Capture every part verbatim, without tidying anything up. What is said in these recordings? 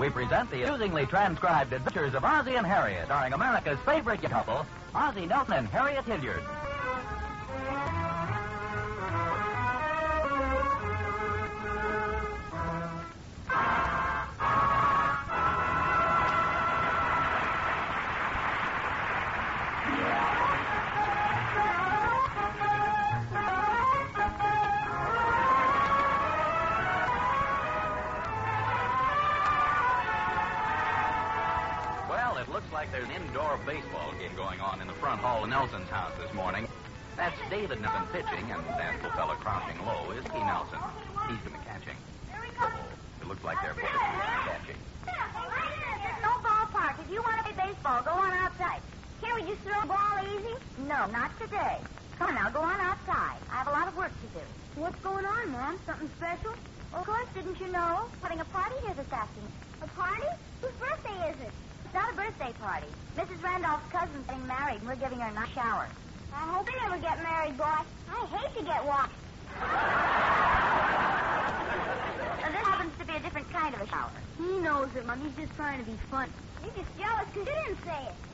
we present the amusingly transcribed adventures of Ozzie and Harriet, starring America's favorite couple, Ozzie Nelson and Harriet Hilliard. Like there's an indoor baseball game going on in the front hall of Nelson's house this morning. That's David Nelson pitching, and that little fella crouching low is Key Nelson. He's doing the catching. It looks like they're both catching. There's no ballpark. If you want to play baseball, go on outside. Can't we just throw a ball easy? No, not today. Come on now, go on outside. I have a lot of work to do. What's going on, Mom? Something special? Of course, didn't you know? Having a party here this afternoon. A party? Whose birthday is it? It's not a birthday party. Missus Randolph's cousin's getting married, and we're giving her a nice shower. I hope you never get married, boy. I hate to get washed. Now, this happens to be a different kind of a shower. He knows it, Mom. He's just trying to be fun. You're just jealous because you didn't say it.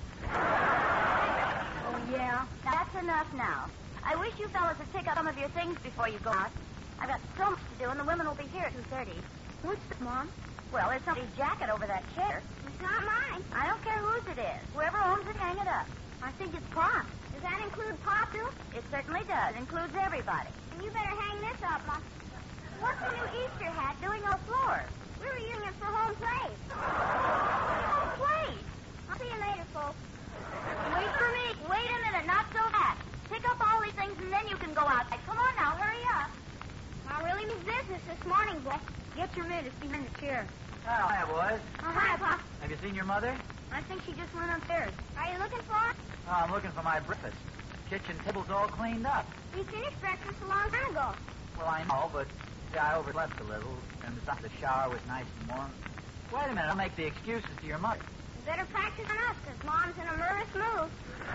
Oh, yeah? Now, that's enough now. I wish you fellas would pick up some of your things before you go out. I've got so much to do, and the women will be here at two thirty. What's this, Mom? Well, there's somebody's jacket over that chair. It's not mine. I don't care whose it is. Whoever owns it, hang it up. I think it's Pop. Does that include Pop, too? It certainly does. It includes everybody. And you better hang this up, Mom. What's the new Easter hat doing on the floor? We were using it for home plate. Home plate? I'll see you later, folks. Wait for me. Wait a minute. Not so fast. Pick up all these things, and then you can go outside. Come on now. Hurry up. I really mean business this morning, boy. Get your mitt. It's behind the chair. Oh, hi, boys. Oh, hi, Pop. Have you seen your mother? I think she just went upstairs. Are you looking for her? Oh, I'm looking for my breakfast. Kitchen table's all cleaned up. We finished breakfast a long time ago. Well, I know, but yeah, I overslept a little, and besides, the shower was nice and warm. Wait a minute, I'll make the excuses to your mother. You better practice on us, because Mom's in a murderous mood.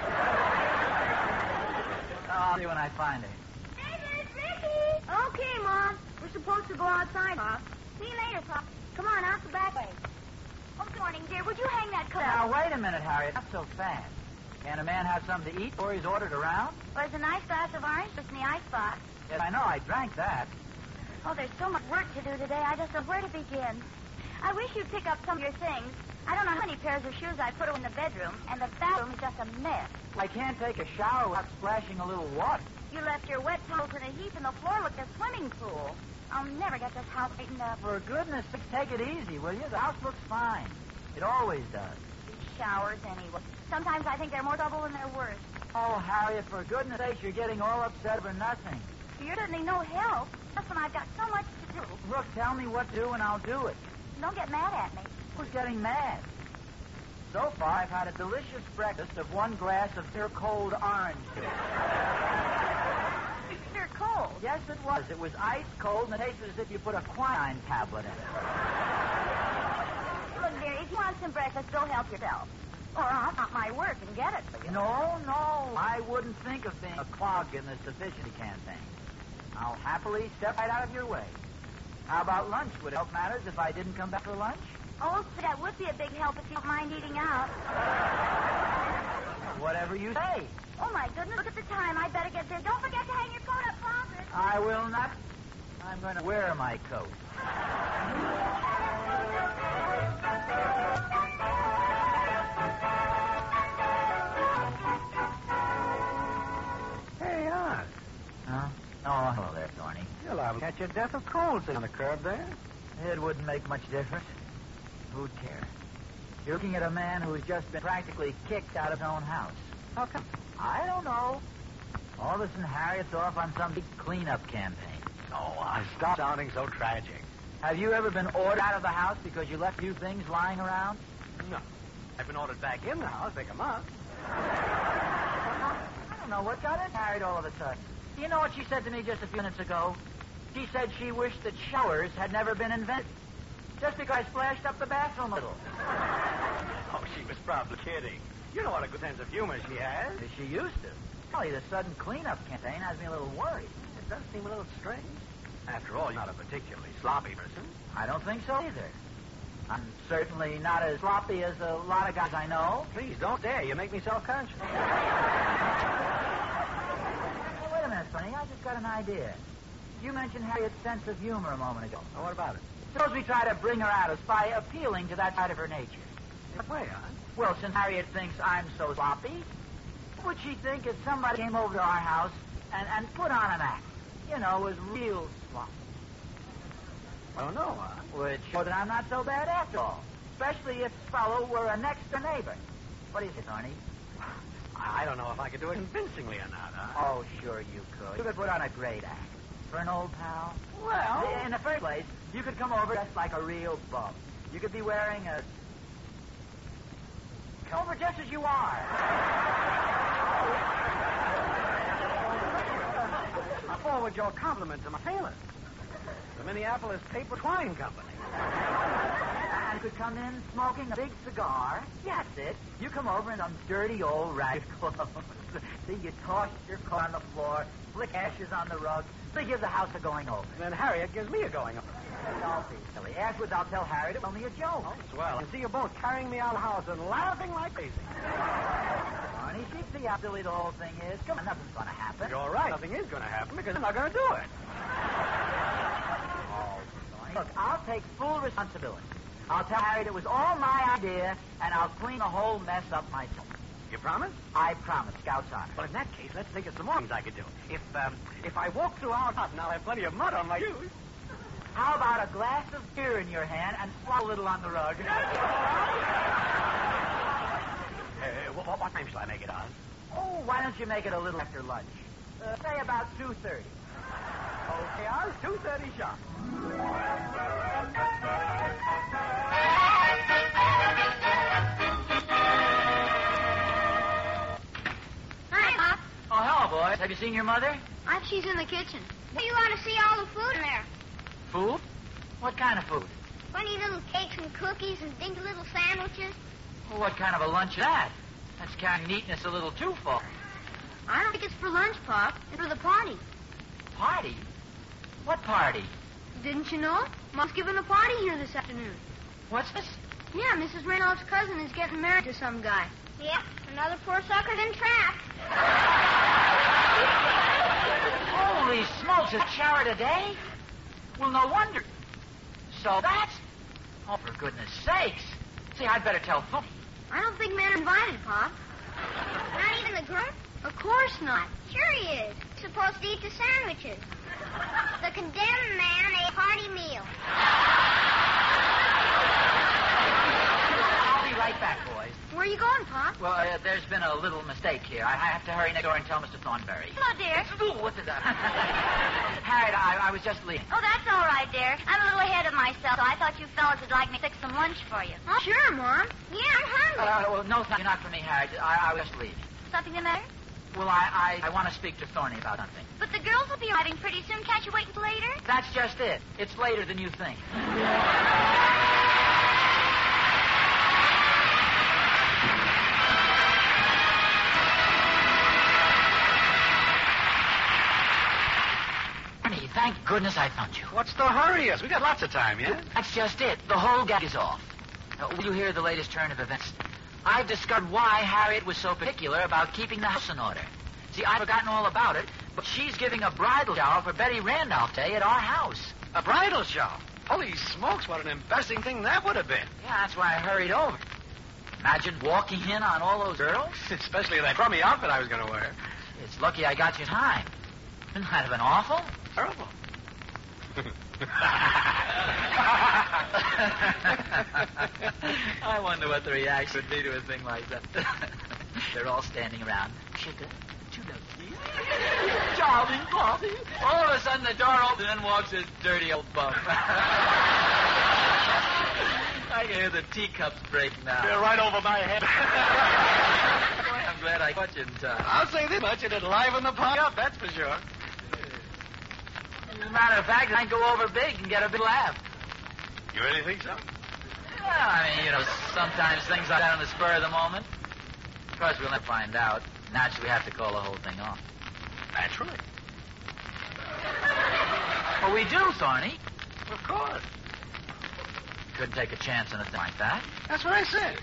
Oh, I'll see when I find her. David, it's Mickey! Okay, Mom. We're supposed to go outside, Pop. See you later, Pop. Come on, out the back way. Oh, good morning, dear. Would you hang that coat Now, up? wait a minute, Harriet. Not so fast. Can't a man have something to eat before he's ordered around? Well, there's a nice glass of orange juice in the icebox. Yes, I know. I drank that. Oh, there's so much work to do today. I just don't know where to begin. I wish you'd pick up some of your things. I don't know how many pairs of shoes I put in the bedroom, and the bathroom is just a mess. I can't take a shower without splashing a little water. You left your wet towels in a heap, and the floor looked like a swimming pool. I'll never get this house straightened up. For goodness sake, take it easy, will you? The house looks fine. It always does. These showers, anyway. Sometimes I think they're more trouble than they're worth. Oh, Harriet, for goodness sake, you're getting all upset over nothing. You're certainly no help. Just when I've got so much to do. Look, tell me what to do, and I'll do it. Don't get mad at me. Who's getting mad? So far, I've had a delicious breakfast of one glass of bitter cold orange juice. Bitter cold? Yes, it was. It was ice cold, and it tasted as if you put a quinine tablet in it. Look, dear, if you want some breakfast, go help yourself. Or I'll stop my work and get it for you. No, no. I wouldn't think of being a clog in the sufficiency campaign. I'll happily step right out of your way. How about lunch? Would it help matters if I didn't come back for lunch? Oh, that would be a big help if you don't mind eating out. Whatever you say. Oh, my goodness, look at the time. I'd better get there. Don't forget to hang your coat up closet. I will not. I'm going to wear my coat. Hey, Oz. Huh? Oh, hello there, Thorny. You'll have catch your death of cold sitting on the curb there. It wouldn't make much difference. Who'd care? You're looking at a man who's just been practically kicked out of his own house. How come? I don't know. All of a sudden, Harriet's off on some big cleanup campaign. Oh, Oz, stop sounding so tragic. Have you ever been ordered out of the house because you left a few things lying around? No. I've been ordered back in the house. Pick 'em up. I don't know what got into Harriet all of a sudden. Do you know what she said to me just a few minutes ago? She said she wished that showers had never been invented. Just because I splashed up the bathroom a little. Oh, she was probably kidding. You know what a good sense of humor she has. She used to. Golly, the sudden cleanup campaign has me a little worried. It does seem a little strange. After all, you're not a particularly sloppy person. I don't think so either. I'm certainly not as sloppy as a lot of guys I know. Please, don't dare. You make me self-conscious. Well, wait a minute, Sonny. I just got an idea. You mentioned Harriet's sense of humor a moment ago. Oh, what about it? Suppose we try to bring her out of us by appealing to that side of her nature. What way, huh? Well, since Harriet thinks I'm so sloppy, what would she think if somebody came over to our house and, and put on an act? You know, was real sloppy. Oh, no, huh? Which showed that I'm not so bad after all. Especially if this fellow were a next-door neighbor. What do you think, Arnie? I don't know if I could do it convincingly or not, huh? Oh, sure you could. You could put on a great act. For an old pal. Well... In the first place, you could come over dressed like a real bum. You could be wearing a... Come over just as you are. I forward your compliment to my tailor. The Minneapolis Paper Twine Company. And could come in smoking a big cigar. Yeah, that's it. You come over in some dirty old rag clothes. See, you toss your coat on the floor, flick ashes on the rug. They give the house a going over. Then Harriet gives me a going over. Don't be silly. Afterwards, I'll tell Harriet it was only a joke. Oh, swell. And see you both carrying me out of the house and laughing like crazy. Barney, she see how silly the whole thing is. Come on, nothing's going to happen. You're right. Nothing is going to happen because I'm not going to do it. Oh, Barney. Look, I'll take full responsibility. I'll tell Harriet it was all my idea, and I'll clean the whole mess up myself. You promise? I promise, Scout's honor. Well, in that case, let's think of some more things I could do. If, um, if I walk through our house, and I'll have plenty of mud on my shoes. How about a glass of beer in your hand and swallow a little on the rug? Uh, what, what time shall I make it on? Oh, why don't you make it a little after lunch? Uh, say about two thirty. Okay, I'll two thirty sharp. Hi, Pop. Oh, hello, boys. Have you seen your mother? I think she's in the kitchen. You ought to see all the food in there. Food? What kind of food? Funny little cakes and cookies and dinky little sandwiches. Well, what kind of a lunch is that? That's carrying neatness a little too far. I don't think it's for lunch, Pop. It's for the party. Party? What party? Didn't you know? Mom's giving a party here this afternoon. What's this? Yeah, Missus Reynolds' cousin is getting married to some guy. Yeah, another poor sucker been trapped. Holy smokes, a shower today? Well, no wonder. So that's... Oh, for goodness sakes. See, I'd better tell Phil. I don't think men are invited, Pop. Not even the groom? Of course not. Sure he is. He's supposed to eat the sandwiches. The condemned man ate a hearty meal. I'll be right back, boys. Where are you going, Pop? Well, uh, there's been a little mistake here. I have to hurry next door and tell Mister Thornberry. Hello, dear. Ooh, what did that? Harriet, I, I was just leaving. Oh, that's all right, dear. I'm a little ahead of myself, so I thought you fellas would like me to fix some lunch for you. Oh, sure, Mom. Yeah, I'm hungry. Uh, well, no, thank you, not for me, Harriet. I, I was just leaving. Something the matter? Well, I, I, I want to speak to Thorny about something. But the girls will be arriving pretty soon. Can't you wait until later? That's just it. It's later than you think. Thorny, thank goodness I found you. What's the hurry? Us? We got lots of time, yeah? That's just it. The whole gag is off. Uh, will you hear the latest turn of events? I've discovered why Harriet was so particular about keeping the house in order. See, I've forgotten all about it, but she's giving a bridal shower for Betty Randolph Day at our house. A bridal shower? Holy smokes, what an embarrassing thing that would have been. Yeah, that's why I hurried over. Imagine walking in on all those girls. Especially that crummy outfit I was going to wear. It's lucky I got you in time. Wouldn't that have been awful? Terrible. I wonder what the reaction would be to a thing like that. They're all standing around. Chica, two please. Charming party. All of a sudden the door opens and in walks this dirty old bum. I can hear the teacups break now. You're right over my head. Boy, I'm glad I caught you in time. I'll say this much, it'd liven the party up, that's for sure. As a matter of fact, I can go over big and get a big laugh. You really think so? Well, I mean, you know, sometimes things like that on the spur of the moment. Of course, we'll never find out. Naturally, we have to call the whole thing off. Naturally. Well, we do, Thorny. Of course. couldn't take a chance on a thing like that. That's what I said.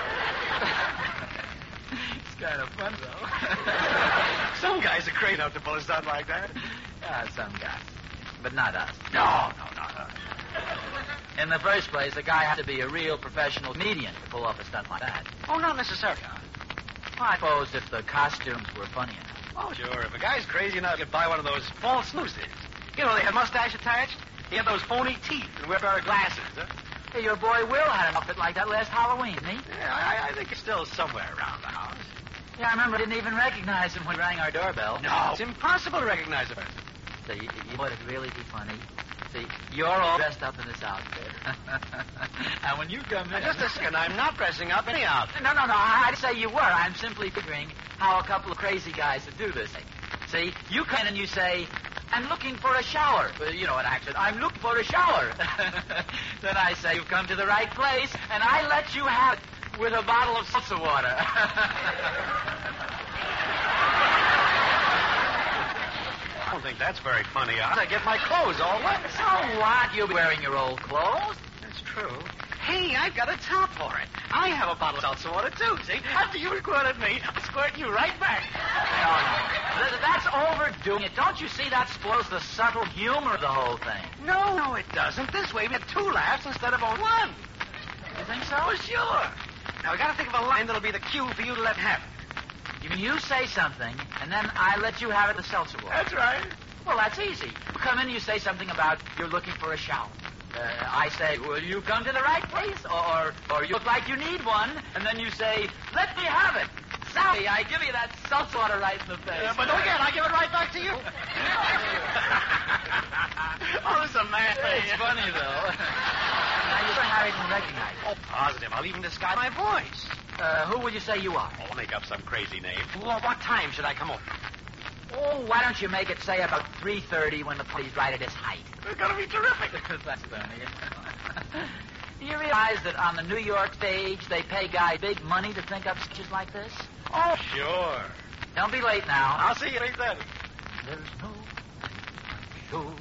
It's kind of fun, though. Some guys are crazy enough to pull a stunt like that. Yeah, some guys. But not us. No, no, not us. In the first place, the guy has to be a real professional comedian to pull off a stunt like that. Oh, not necessarily. Well, I suppose if the costumes were funny enough. Oh, sure. If a guy's crazy enough to buy one of those false nooses. You know, they have mustache attached. He had those phony teeth and wear pair of glasses. Huh? Hey, your boy Will had an outfit like that last Halloween, didn't he? Yeah, I, I think it's still somewhere around the house. Yeah, I remember I didn't even recognize him when he rang our doorbell. No, it's impossible to recognize a person. So you, you know what would really be funny? See, you're all dressed up in this outfit. And when you come in... Now, just a second, I'm not dressing up any outfit. No, no, no, I, I'd say you were. I'm simply figuring how a couple of crazy guys would do this thing. See, you come in and you say, I'm looking for a shower. Well, you know, an accent. I'm looking for a shower. Then I say, you've come to the right place, and I let you have it with a bottle of salsa water. I don't think that's very funny. I get my clothes all wet. So what? You'll be wearing your old clothes. That's true. Hey, I've got a top for it. I have a bottle of salsa water, too, see? After you squirted me, I'll squirt you right back. No, no. Th- That's overdoing it. Don't you see that spoils the subtle humor of the whole thing? No, no, it doesn't. This way we have two laughs instead of only one. You think so? Oh, sure. Now, we got to think of a line that'll be the cue for you to let have it. You mean you say something, and then I let you have it the seltzer water? That's right. Well, that's easy. You come in and you say something about you're looking for a shower. Uh, I say, well, you come to the right place, or or you look like you need one, and then you say, let me have it. Sally, I give you that seltzer water right in the face. Uh, but don't again, I give it right back to you. Oh, this is a mad thing. It's funny, though. Now, you're sure Harry can recognize it. Oh, positive. I'll even disguise my voice. Uh, who would you say you are? Oh, I'll make up some crazy name. Well, what time should I come over? Oh, why don't you make it, say, about three thirty when the party's right at its height? It's going to be terrific. That's funny. Do you realize that on the New York stage, they pay guys big money to think up sketches like this? Oh, sure. Don't be late now. I'll see you at eight thirty. There's no show.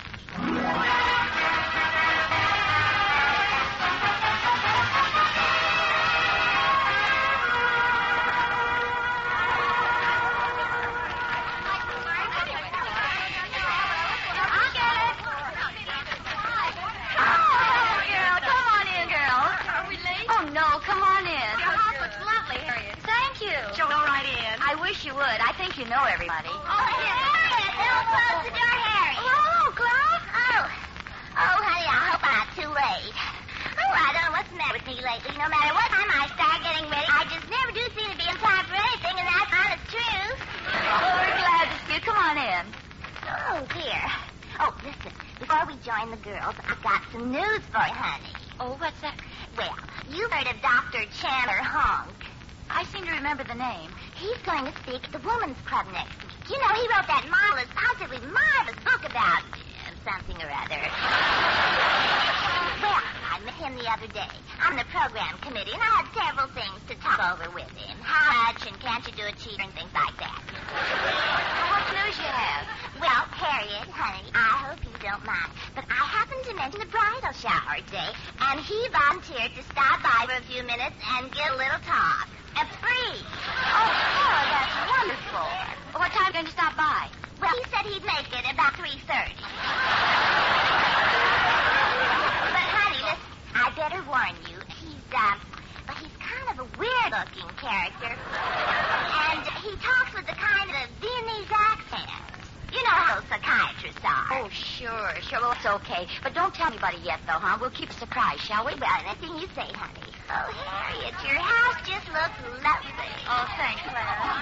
You would. I think you know everybody. Oh, Harriet, don't close the door, Harriet. Oh, close? Oh. Oh, honey, I hope I'm not too late. Oh, I don't know what's the matter with me lately. No matter what time I start getting ready, I just never do seem to be in time for anything, and that's honest truth. Oh, we're glad to see you. Come on in. Oh, dear. Oh, listen, before we join the girls, I've got some news for you, honey. Oh, what's that? Well, you've heard of Doctor Chandler Honk. I seem to remember the name. He's going to speak at the Women's Club next week. You know, he wrote that marvelous, positively marvelous book about uh, something or other. Well, I met him the other day on the program committee, and I had several things to talk over with him. How much, and can't you do it cheaper, and things like that. Well, what news you have? Well, Harriet, honey, I hope you don't mind, but I happened to mention the bridal shower today, and he volunteered to stop by for a few minutes and get a little talk. And free. Oh, Cora, that's wonderful. Well, what time are you going to stop by? Well, he said he'd make it about three thirty. But, honey, listen, I better warn you. He's, uh, well, he's kind of a weird-looking character. And he talks with the kind of Viennese accent. You know how those psychiatrists are. Oh, sure, sure. Well, it's okay. But don't tell anybody yet, though, huh? We'll keep a surprise, shall we? Well, anything you say, honey. Oh, Harriet, your house just looks lovely. Oh, thanks, Clara.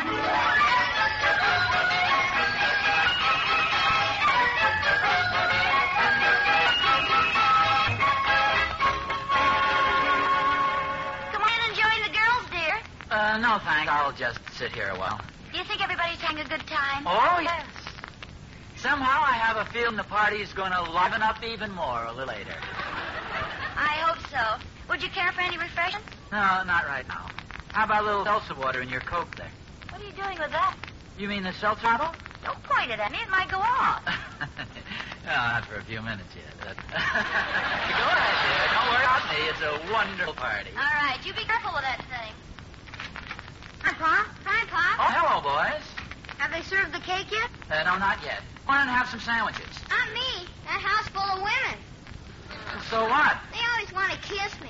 Come on in and join the girls, dear. Uh, no, thanks. I'll just sit here a while. Do you think everybody's having a good time? Oh, yes. Somehow I have a feeling the party's going to liven up even more a little later. I hope so. Would you care for any refreshments? No, not right now. How about a little seltzer water in your Coke there? What are you doing with that? You mean the seltzer bottle? Don't point it at me. It might go off. No, not for a few minutes yet. But... Go ahead, dear. Don't worry about me. It's a wonderful party. All right, you be careful with that thing. Grandpa? Grandpa? Oh, hello, boys. Have they served the cake yet? Uh, no, not yet. Why don't have some sandwiches? Not me. That house full of women. So what? They always want to kiss me.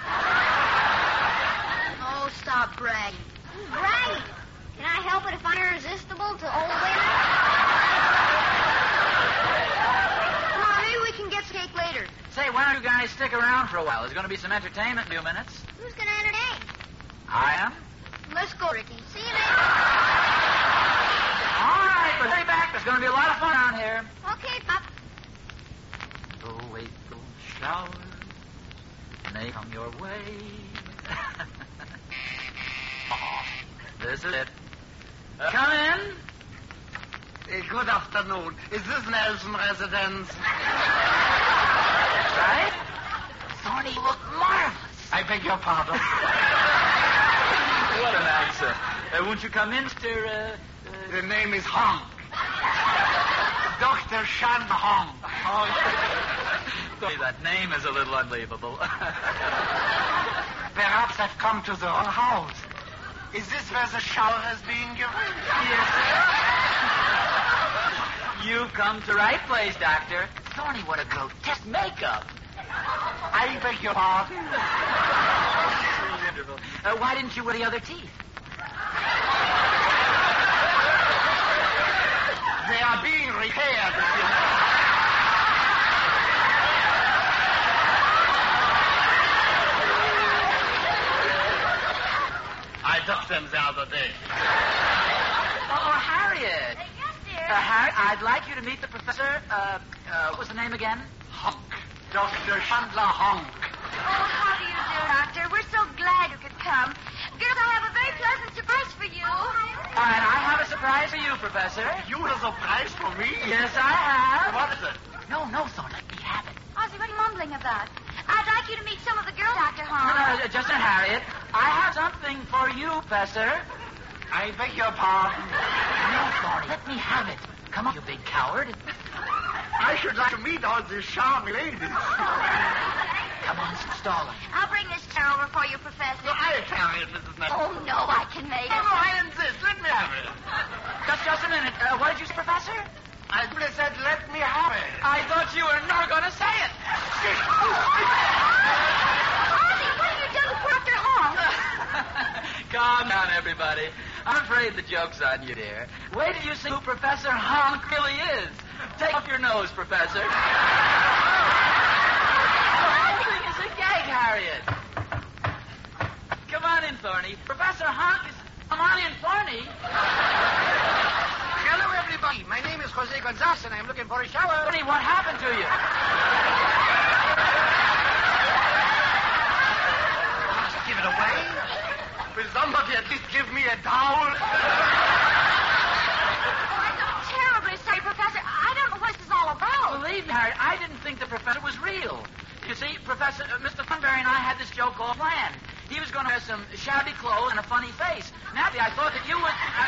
Oh, stop bragging. Who's bragging? Can I help it if I'm irresistible to old women? Come on, maybe we can get some cake later. Say, why don't you guys stick around for a while? There's going to be some entertainment in a few minutes. Who's going to entertain? I am. Let's go, Ricky. See you later. All right, but hurry back. There's going to be a lot of fun down here. Okay, Pop. Oh, wait, those showers may come your way. Oh, this is it. Uh, come in. Uh, good afternoon. Is this Nelson residence? Right? Thorny, you look marvelous. I beg your pardon. What an answer. Uh, won't you come in, Mister Uh, uh... The name is Honk. Doctor Shan Honk. Sorry, that name is a little unbelievable. Perhaps I've come to the wrong house. Is this where the shower is being given? Yes. You've come to the right place, Doctor. Thorny, what a grotesque makeup. I beg your pardon. Uh, why didn't you wear the other teeth? They are being repaired. I took them the other day. Oh, Harriet. Yes, dear. Uh, Harry, I'd like you to meet the professor. Uh, uh, what's the name again? Honk. Doctor Chandler Honk. Oh, how do you do, Doctor? We're so glad you could come. Girls, I have a very pleasant surprise for you. All right, I have a surprise for you, Professor. You have a surprise for me? Yes, I have. What is it? No, no, Thorny, let me have it. Ozzy, what are you mumbling about? I'd like you to meet some of the girls, Doctor Hall. Uh, just a Harriet. I have something for you, Professor. I beg your pardon. No, Thorny, let me have it. Come on, you big coward. I should like to meet all these charming ladies. Come on, stalling. I'll bring this chair over for you, Professor. So I'll carry it, Missus Nutt. Oh, no, I can make Oh, it. no, I insist. Let me have it. Just, just a minute. Uh, what did you say, Professor? I simply said, let me have it. I thought you were never going to say it. Ozzy, what have you done to Doctor Hall? Calm down, everybody. I'm afraid the joke's on you, dear. Wait till you see who Professor Honk really is. Take off your nose, Professor. The whole thing is a gag, Harriet. Come on in, Thorny. Professor Honk is... Come on in, Thorny. Hello, everybody. My name is Jose Gonzalez, and I'm looking for a shower. Thorny, what happened to you? Just give it away. Will somebody at least give me a towel? I'm terribly sorry, Professor. I don't know what this is all about. Believe me, Harriet, I didn't think the professor was real. You see, Professor, uh, Mister Thornberry and I had this joke all planned. He was going to wear some shabby clothes and a funny face. Naturally, I thought that you would... I,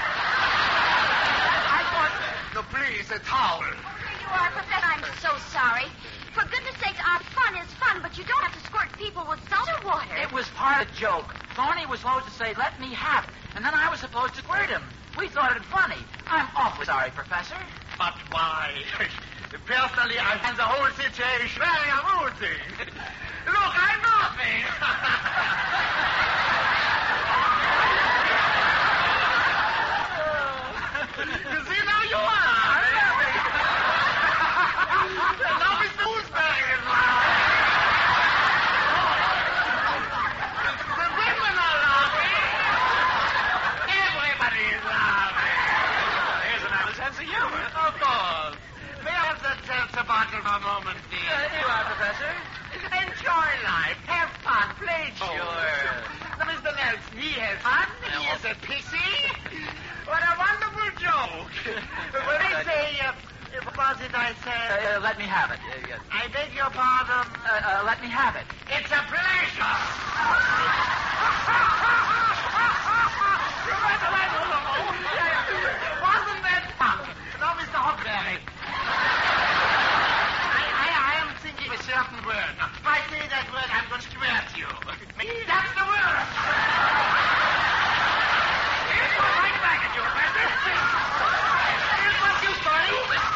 I thought... No, please, a towel. Here you are, Professor. I'm so sorry. For goodness sakes, our fun is fun, but you don't have to squirt people with salt or water. It was part of the joke. Thorny was supposed to say, let me have it, and then I was supposed to squirt him. We thought it funny. I'm awfully sorry, Professor. But why? Personally, I find the whole situation very amusing. Look, I'm laughing. You see, now you are laughing. Now Mister Gooseberry is laughing. The women are laughing. Everybody is laughing. Here's another sense of humor. Of course. May I have that seltzer bottle for a moment, please? Uh, here you are, Professor. Enjoy life. Have fun. Play Sure. Now, Mister Nelson, he has fun. He is a pissy. What a wonderful joke. When I say, uh, what was it I said? Uh, uh, let me have it. Uh, yes. I beg your pardon. uh, uh, let me have it. It's a pleasure. Wasn't that fun? Now, Mister Huckberry. certain word. If I say that word, I'm going to swear to you. That's the word. Here's one right back at you, Master. Here's what you started.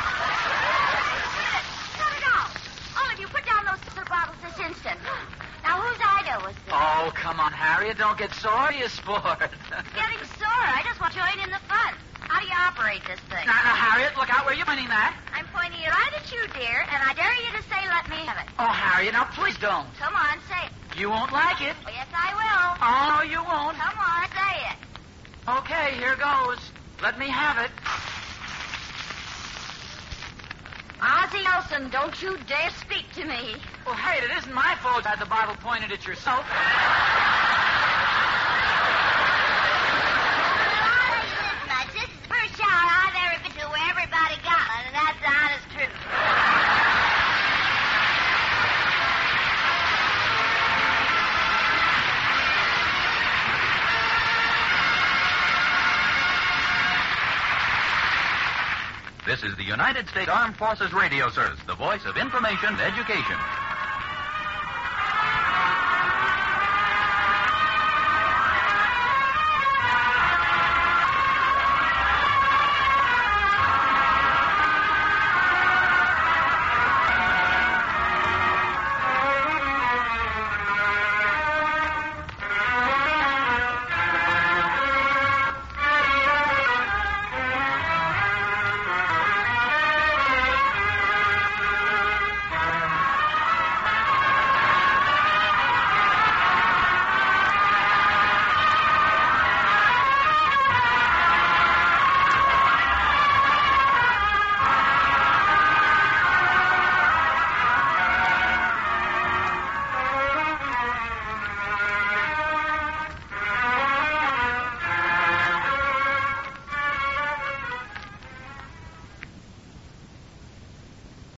Cut it out. All of you, put down those soda bottles this instant. Now, whose idea was this? Oh, come on, Harriet. Don't get sore, you sport. Getting sore. I just want to join in the fun. How do you operate this thing? Now, now, Harriet, look out where you're pointing that. I'm pointing it right at you, dear, and I dare you to say, let me have it. Oh, Harriet, now please don't. Come on, say it. You won't like it. Oh, yes, I will. Oh, no, you won't. Come on, say it. Okay, here goes. Let me have it. Ozzie Nelson, don't you dare speak to me. Well, hey, it isn't my fault you had the bottle pointed at yourself. This is the first shower I've ever been to where everybody got one, and that's the honest truth. This is the United States Armed Forces Radio Service, the voice of information and education.